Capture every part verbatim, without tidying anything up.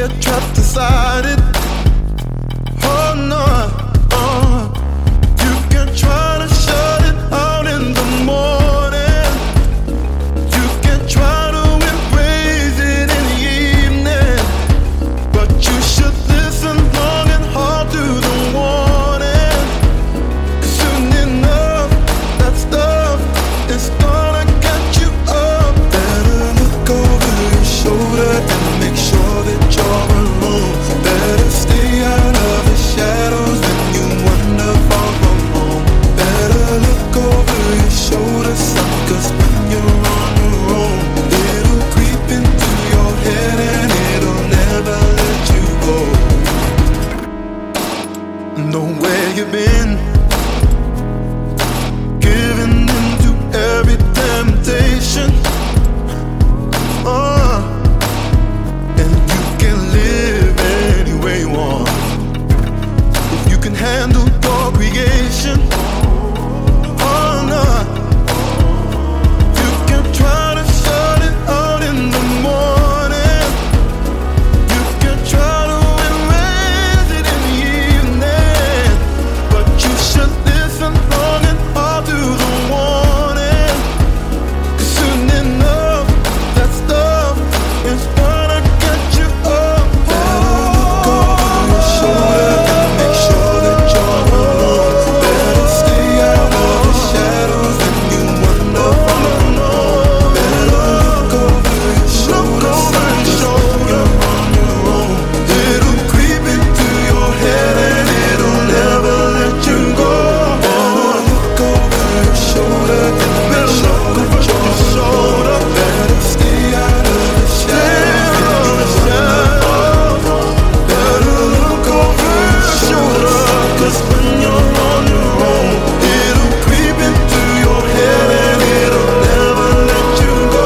get trapped inside it. Oh no, oh. You can try to shut it out in the morning. You can try to embrace it in the evening, but you should listen long and hard to the warning. 'Cause soon enough, that stuff is gonna get you up. Better look over your shoulder and make sure that you're alone. Better stay out of the shadows when you wander far from home. Better look over your shoulder, son, 'cause when you're on your own, it'll creep into your head and it'll never let you go. Know where you've been, giving in to every temptation. Uh, and you can live any way you want if you can handle your creation. Oh no, you can try to shut it out in the morning. You can try to erase it in the evening, but you should listen long and hard to the warning. 'Cause soon enough, that stuff is gonna get you up. Better look over your shoulder and make sure that you're alone. Better stay out of the shadows when you wander from home. Better look over your shoulder, son, 'cause when you're on your own, it'll creep into your head and it'll never let you go. Better look over your shoulder and make sure that you're alone. Better stay out of the shadows when you wander from home. Better look over your shoulder, 'cause when you're on your own, it'll creep into your head and it'll never let you go.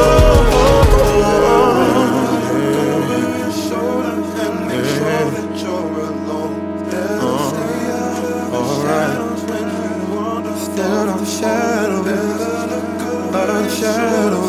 Over your shoulder and make sure that you're alone. Better stay out of the shadows when you wander from home. Out of the shadows, out of the shadows.